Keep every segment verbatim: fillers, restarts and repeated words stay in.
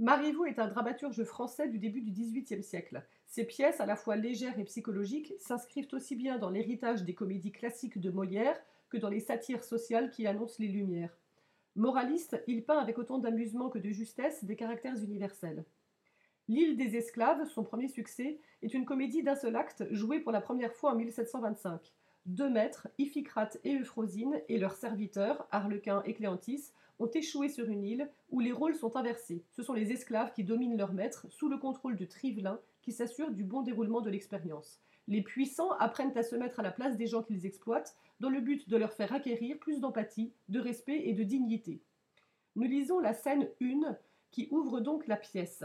Marivaux est un dramaturge français du début du dix-huitième siècle. Ses pièces, à la fois légères et psychologiques, s'inscrivent aussi bien dans l'héritage des comédies classiques de Molière que dans les satires sociales qui annoncent les Lumières. Moraliste, il peint avec autant d'amusement que de justesse des caractères universels. L'île des esclaves, son premier succès, est une comédie d'un seul acte jouée pour la première fois en mille sept cent vingt-cinq. Deux maîtres, Iphicrate et Euphrosine, et leurs serviteurs, Arlequin et Cléantis, ont échoué sur une île où les rôles sont inversés. Ce sont les esclaves qui dominent leurs maîtres sous le contrôle de Trivelin qui s'assure du bon déroulement de l'expérience. Les puissants apprennent à se mettre à la place des gens qu'ils exploitent dans le but de leur faire acquérir plus d'empathie, de respect et de dignité. Nous lisons la scène un qui ouvre donc la pièce.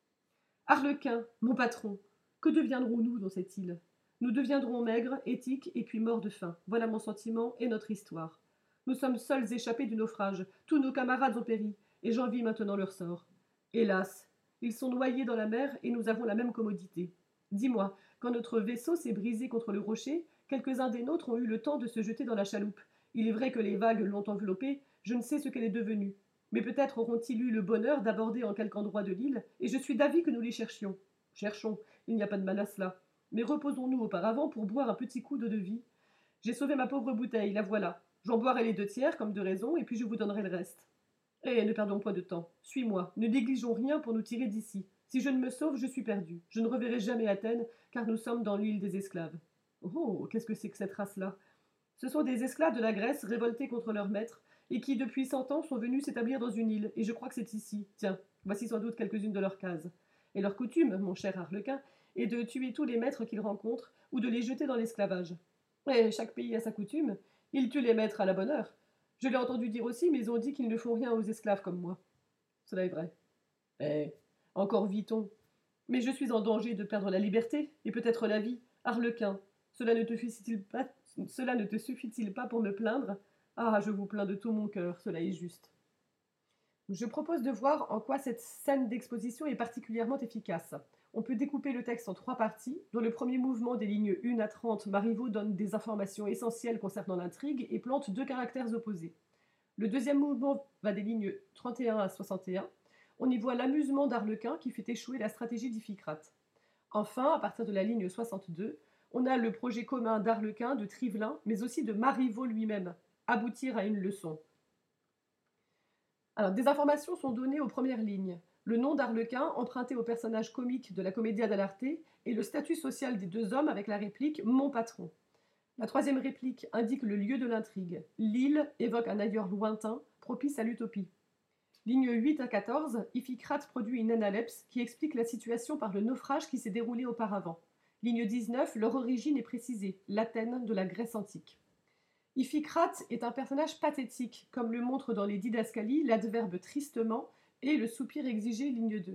Arlequin, mon patron, que deviendrons-nous dans cette île ? Nous deviendrons maigres, éthiques et puis morts de faim. Voilà mon sentiment et notre histoire. Nous sommes seuls échappés du naufrage. Tous nos camarades ont péri, et j'envie maintenant leur sort. Hélas, ils sont noyés dans la mer et nous avons la même commodité. Dis-moi, quand notre vaisseau s'est brisé contre le rocher, quelques-uns des nôtres ont eu le temps de se jeter dans la chaloupe. Il est vrai que les vagues l'ont enveloppée, je ne sais ce qu'elle est devenue. Mais peut-être auront-ils eu le bonheur d'aborder en quelque endroit de l'île, et je suis d'avis que nous les cherchions. Cherchons, il n'y a pas de mal à cela. Mais reposons-nous auparavant pour boire un petit coup d'eau-de-vie. J'ai sauvé ma pauvre bouteille, la voilà. J'en boirai les deux tiers, comme de raison, et puis je vous donnerai le reste. Eh, ne perdons pas de temps. Suis-moi, ne négligeons rien pour nous tirer d'ici. Si je ne me sauve, je suis perdu. Je ne reverrai jamais Athènes, car nous sommes dans l'île des esclaves. Oh, qu'est-ce que c'est que cette race-là ? Ce sont des esclaves de la Grèce révoltés contre leur maître, et qui, depuis cent ans, sont venus s'établir dans une île, et je crois que c'est ici. Tiens, voici sans doute quelques-unes de leurs cases. Et leur coutume, mon cher Arlequin, est de tuer tous les maîtres qu'ils rencontrent, ou de les jeter dans l'esclavage. Et chaque pays a sa coutume, ils tuent les maîtres à la bonne heure. Je l'ai entendu dire aussi, mais on dit qu'ils ne font rien aux esclaves comme moi. Cela est vrai. Eh, encore vit-on. Mais je suis en danger de perdre la liberté, et peut-être la vie. Arlequin, cela ne te suffit-il pas, cela ne te suffit-il pas pour me plaindre ? Ah, je vous plains de tout mon cœur, cela est juste. Je propose de voir en quoi cette scène d'exposition est particulièrement efficace. On peut découper le texte en trois parties. Dans le premier mouvement des lignes un à trente, Marivaux donne des informations essentielles concernant l'intrigue et plante deux caractères opposés. Le deuxième mouvement va des lignes trente et un à soixante et un. On y voit l'amusement d'Arlequin qui fait échouer la stratégie d'Iphicrate. Enfin, à partir de la ligne soixante-deux, on a le projet commun d'Arlequin, de Trivelin, mais aussi de Marivaux lui-même, aboutir à une leçon. Alors, des informations sont données aux premières lignes. Le nom d'Arlequin, emprunté au personnage comique de la Commedia dell'arte, et le statut social des deux hommes avec la réplique « Mon patron ». La troisième réplique indique le lieu de l'intrigue. L'île évoque un ailleurs lointain, propice à l'utopie. Ligne huit à quatorze, Iphicrate produit une analepse qui explique la situation par le naufrage qui s'est déroulé auparavant. Ligne dix-neuf, leur origine est précisée, l'Athènes de la Grèce antique. Iphicrate est un personnage pathétique, comme le montre dans les didascalies l'adverbe tristement et le soupir exigé, ligne deux.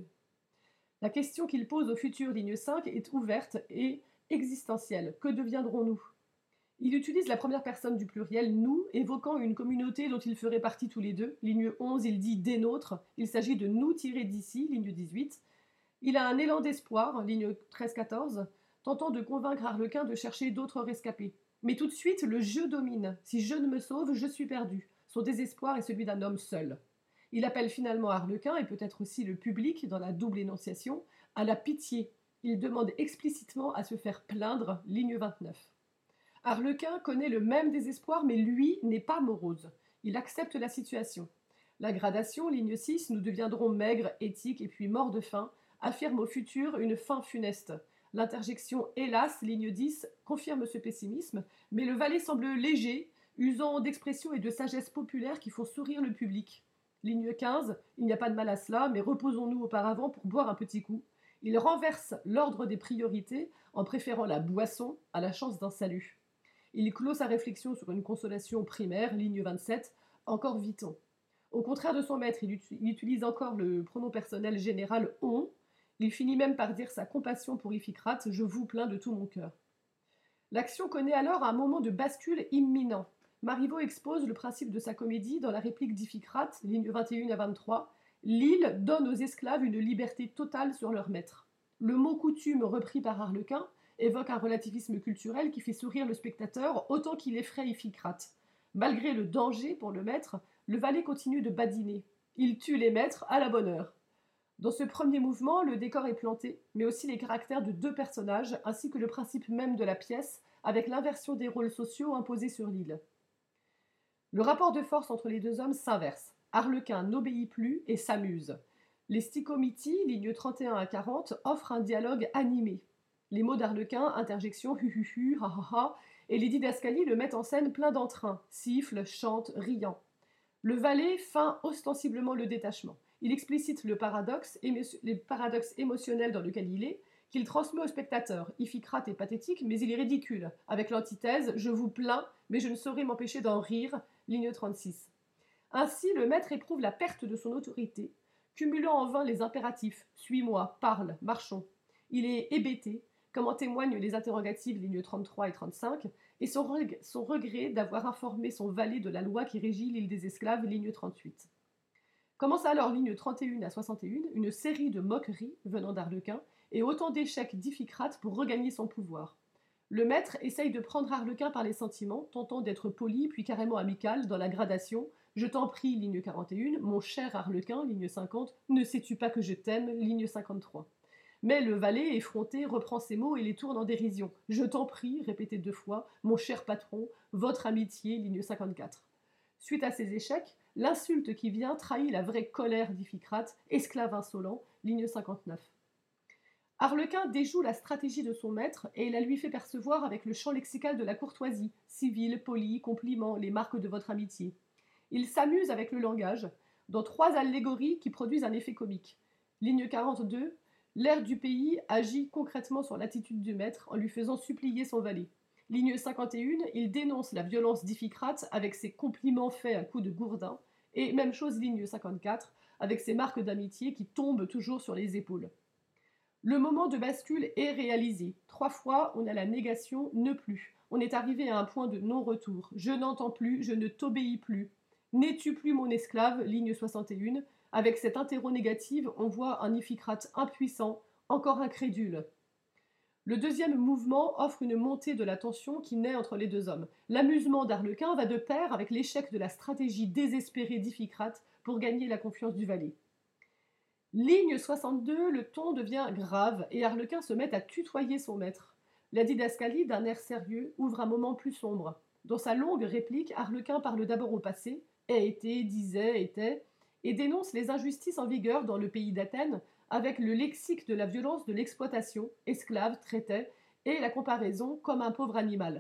La question qu'il pose au futur, ligne cinq, est ouverte et existentielle. Que deviendrons-nous ? Il utilise la première personne du pluriel « nous », évoquant une communauté dont ils feraient partie tous les deux. Ligne onze, il dit « des nôtres ». Il s'agit de « nous tirer d'ici », ligne dix-huit. Il a un élan d'espoir, ligne treize quatorze, tentant de convaincre Arlequin de chercher d'autres rescapés. Mais tout de suite, le jeu domine. Si je ne me sauve, je suis perdu. Son désespoir est celui d'un homme seul. Il appelle finalement Arlequin, et peut-être aussi le public, dans la double énonciation, à la pitié. Il demande explicitement à se faire plaindre, ligne vingt-neuf. Arlequin connaît le même désespoir, mais lui n'est pas morose. Il accepte la situation. La gradation, ligne six, nous deviendrons maigres, éthiques et puis morts de faim, affirme au futur une fin funeste. L'interjection « hélas », ligne dix, confirme ce pessimisme, mais le valet semble léger, usant d'expressions et de sagesse populaire qui font sourire le public. Ligne quinze, il n'y a pas de mal à cela, mais reposons-nous auparavant pour boire un petit coup. Il renverse l'ordre des priorités en préférant la boisson à la chance d'un salut. Il clôt sa réflexion sur une consolation primaire, ligne vingt-sept, encore vit-on. Au contraire de son maître, il, ut- il utilise encore le pronom personnel général « on ». Il finit même par dire sa compassion pour Iphicrate « je vous plains de tout mon cœur ». L'action connaît alors un moment de bascule imminent. Marivaux expose le principe de sa comédie dans la réplique d'Iphicrate, ligne vingt et un à vingt-trois. L'île donne aux esclaves une liberté totale sur leur maître. Le mot coutume repris par Arlequin évoque un relativisme culturel qui fait sourire le spectateur autant qu'il effraie Iphicrate. Malgré le danger pour le maître, le valet continue de badiner. Il tue les maîtres à la bonne heure. Dans ce premier mouvement, le décor est planté, mais aussi les caractères de deux personnages, ainsi que le principe même de la pièce, avec l'inversion des rôles sociaux imposés sur l'île. Le rapport de force entre les deux hommes s'inverse. Arlequin n'obéit plus et s'amuse. Les Sticomiti, lignes trente et un à quarante, offrent un dialogue animé. Les mots d'Arlequin, interjections, hu hu hu, ha ha ha, et les didascalies le mettent en scène plein d'entrain, siffle, chante, riant. Le valet feint ostensiblement le détachement. Il explicite le paradoxe, les paradoxes émotionnels dans lequel il est, qu'il transmet au spectateur. Iphicrate est pathétique, mais il est ridicule, avec l'antithèse « je vous plains, mais je ne saurais m'empêcher d'en rire », ligne trente-six. Ainsi, le maître éprouve la perte de son autorité, cumulant en vain les impératifs « suis-moi, parle, marchons ». Il est hébété, comme en témoignent les interrogatives lignes trente-trois et trente-cinq, et son, reg- son regret d'avoir informé son valet de la loi qui régit l'île des esclaves, ligne trente-huit. Commence alors, ligne trente et un à soixante et un, une série de moqueries venant d'Arlequin et autant d'échecs d'Iphicrate pour regagner son pouvoir. Le maître essaye de prendre Arlequin par les sentiments, tentant d'être poli puis carrément amical dans la gradation. Je t'en prie, ligne quarante et un, mon cher Arlequin, ligne cinquante, ne sais-tu pas que je t'aime, ligne cinquante-trois. Mais le valet, effronté, reprend ces mots et les tourne en dérision. Je t'en prie, répété deux fois, mon cher patron, votre amitié, ligne cinquante-quatre. Suite à ces échecs, l'insulte qui vient trahit la vraie colère d'Iphicrate, esclave insolent, ligne cinquante-neuf. Arlequin déjoue la stratégie de son maître et la lui fait percevoir avec le champ lexical de la courtoisie, civil, poli, compliment, les marques de votre amitié. Il s'amuse avec le langage, dans trois allégories qui produisent un effet comique. Ligne quarante-deux, l'air du pays agit concrètement sur l'attitude du maître en lui faisant supplier son valet. Ligne cinquante et un, il dénonce la violence d'Iphicrate avec ses compliments faits à coups de gourdin, et même chose ligne cinquante-quatre, avec ses marques d'amitié qui tombent toujours sur les épaules. Le moment de bascule est réalisé. Trois fois, on a la négation « ne plus ». On est arrivé à un point de non-retour. Je n'entends plus, je ne t'obéis plus. N'es-tu plus mon esclave, ligne soixante et un. Avec cette interro négative, on voit un Iphicrate impuissant, encore incrédule. Le deuxième mouvement offre une montée de la tension qui naît entre les deux hommes. L'amusement d'Arlequin va de pair avec l'échec de la stratégie désespérée d'Iphicrate pour gagner la confiance du valet. Ligne soixante-deux, le ton devient grave et Arlequin se met à tutoyer son maître. La didascalie, d'un air sérieux, ouvre un moment plus sombre. Dans sa longue réplique, Arlequin parle d'abord au passé, ait été, disait, était, et dénonce les injustices en vigueur dans le pays d'Athènes, avec le lexique de la violence de l'exploitation, esclave, traitait, et la comparaison comme un pauvre animal.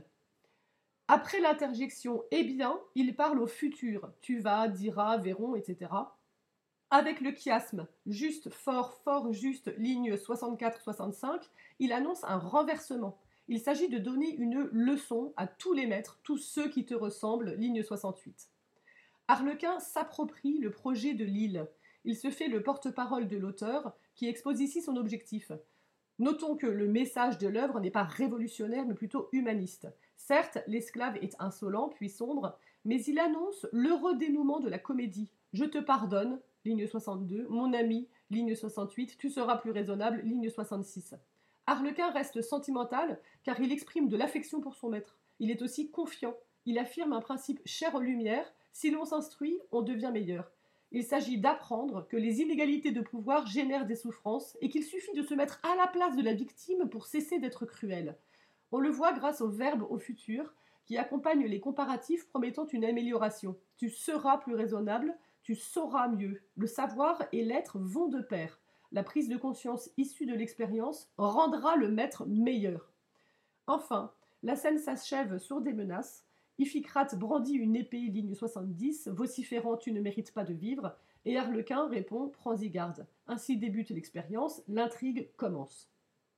Après l'interjection « eh bien », il parle au futur, tu vas, diras, verrons, et cetera, avec le chiasme juste, fort, fort, juste, ligne soixante-quatre soixante-cinq, il annonce un renversement. Il s'agit de donner une leçon à tous les maîtres, tous ceux qui te ressemblent, ligne soixante-huit. Arlequin s'approprie le projet de l'île. Il se fait le porte-parole de l'auteur, qui expose ici son objectif. Notons que le message de l'œuvre n'est pas révolutionnaire, mais plutôt humaniste. Certes, l'esclave est insolent, puis sombre, mais il annonce l'heureux dénouement de la comédie. Je te pardonne, ligne soixante-deux, mon ami, ligne soixante-huit, tu seras plus raisonnable, ligne soixante-six. Arlequin reste sentimental car il exprime de l'affection pour son maître. Il est aussi confiant. Il affirme un principe cher aux Lumières, si l'on s'instruit, on devient meilleur. Il s'agit d'apprendre que les inégalités de pouvoir génèrent des souffrances et qu'il suffit de se mettre à la place de la victime pour cesser d'être cruel. On le voit grâce au verbe au futur qui accompagne les comparatifs promettant une amélioration. Tu seras plus raisonnable, tu sauras mieux. Le savoir et l'être vont de pair. La prise de conscience issue de l'expérience rendra le maître meilleur. Enfin, la scène s'achève sur des menaces. Iphicrate brandit une épée, ligne soixante-dix, vociférant « tu ne mérites pas de vivre », et Arlequin répond « prends-y garde ». Ainsi débute l'expérience, l'intrigue commence.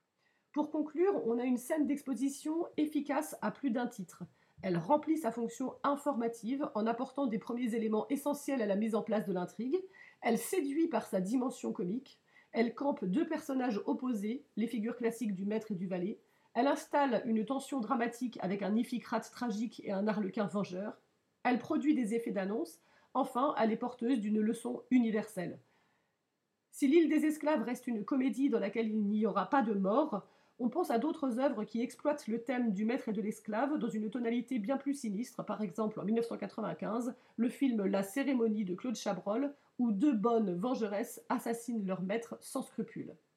Pour conclure, on a une scène d'exposition efficace à plus d'un titre. Elle remplit sa fonction informative en apportant des premiers éléments essentiels à la mise en place de l'intrigue. Elle séduit par sa dimension comique. Elle campe deux personnages opposés, les figures classiques du maître et du valet. Elle installe une tension dramatique avec un Iphicrate tragique et un Arlequin vengeur. Elle produit des effets d'annonce. Enfin, elle est porteuse d'une leçon universelle. Si l'île des esclaves reste une comédie dans laquelle il n'y aura pas de mort, on pense à d'autres œuvres qui exploitent le thème du maître et de l'esclave dans une tonalité bien plus sinistre. Par exemple, en mille neuf cent quatre-vingt-quinze, le film La Cérémonie de Claude Chabrol où deux bonnes vengeresses assassinent leur maître sans scrupule.